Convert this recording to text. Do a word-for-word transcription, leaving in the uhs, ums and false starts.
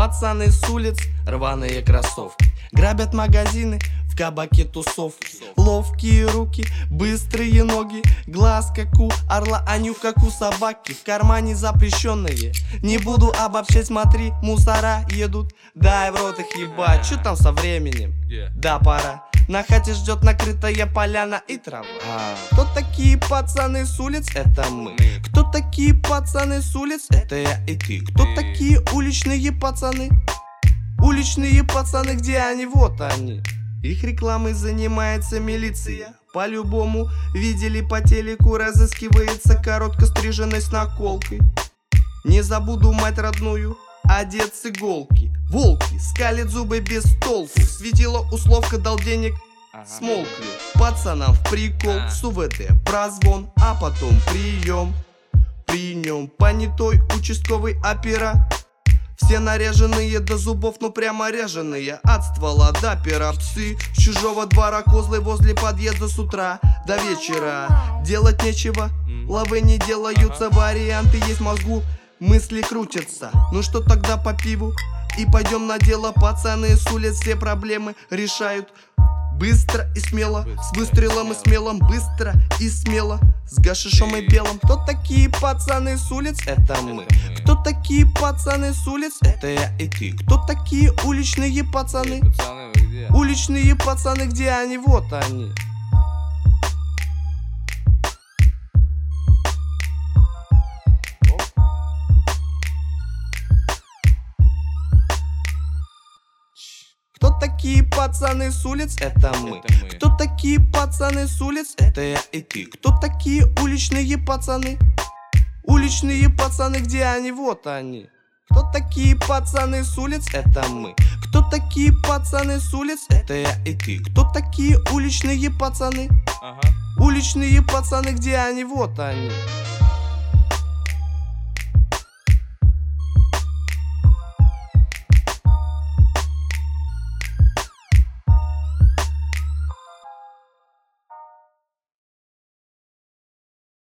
Пацаны с улиц, рваные кроссовки, грабят магазины, в кабаке тусовки. Ловкие руки, быстрые ноги, глаз как у орла, а нюх как у собаки. В кармане запрещенные, не буду обобщать, смотри, мусора едут. Дай в рот их ебать, чё там со временем? Да, пора. На хате ждет накрытая поляна и трава. Кто такие пацаны с улиц? Это мы. Кто такие пацаны с улиц? Это я и ты. Кто такие уличные пацаны? Уличные пацаны, где они? Вот они. Их рекламой занимается милиция. По-любому видели по телеку, разыскивается коротко стриженной с наколкой. Не забуду мать родную, одет с иголки. Волки скалят зубы без толку. Светило условка, дал денег, смолкли. Пацанам в прикол, с УВД прозвон, а потом прием. При нем понятой участковый опера. Все наряженные до зубов, ну прямо ряженые. От ствола до пера псы, с чужого двора козлы возле подъезда с утра до вечера. Делать нечего, лавы не делаются, варианты есть в мозгу, мысли крутятся. Ну что тогда по пиву и пойдем на дело. Пацаны с улиц все проблемы решают быстро и смело, с выстрелом и смелом, быстро и смело, с гашишом и белым. Кто такие пацаны с улиц? Это мы. Кто такие пацаны с улиц? Это я и ты. Кто такие уличные пацаны? Уличные пацаны, где они? Вот они. Кто такие пацаны с улиц? Это мы. Кто такие пацаны с улиц? Это я и ты. Кто такие уличные пацаны? Уличные пацаны, где они? Вот они. Кто такие пацаны с улиц? Это мы. Кто такие пацаны с улиц? Это я и ты. Кто такие уличные пацаны? Уличные пацаны, где они? Вот они.